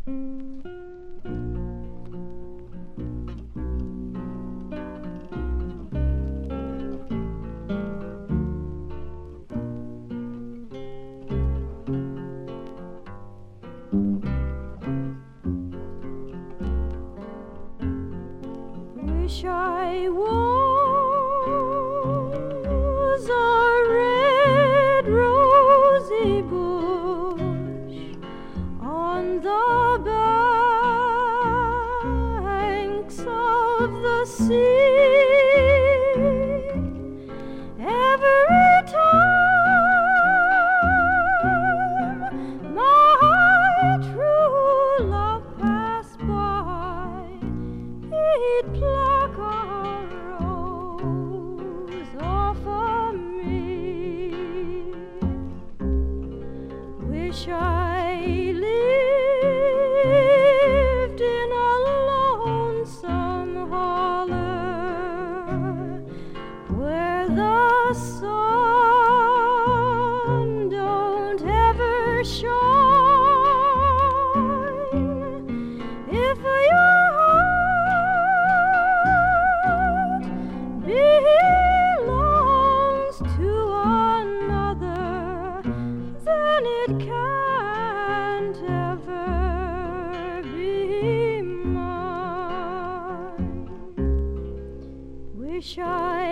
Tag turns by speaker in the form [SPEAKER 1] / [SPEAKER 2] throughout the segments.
[SPEAKER 1] Wish I was a red rosy bush on the banks of the sea. Every time my true love passed by, he'd pluck a rose off of me. Wish I lived in a lonesome holler where the sun don't ever shine. If your heart belongs to another, then it can't ever be mine. Wish I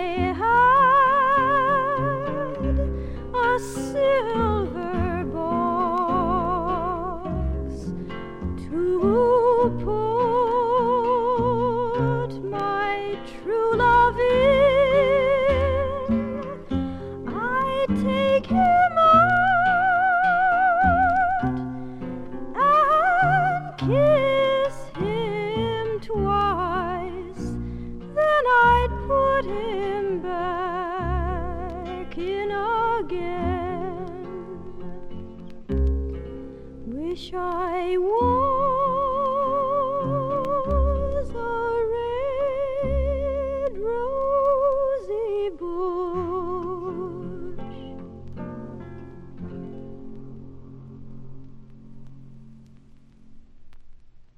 [SPEAKER 1] had a silver box to put my true love in. I'd take him out and kiss him twice, then I'd put him back in again. Wish I was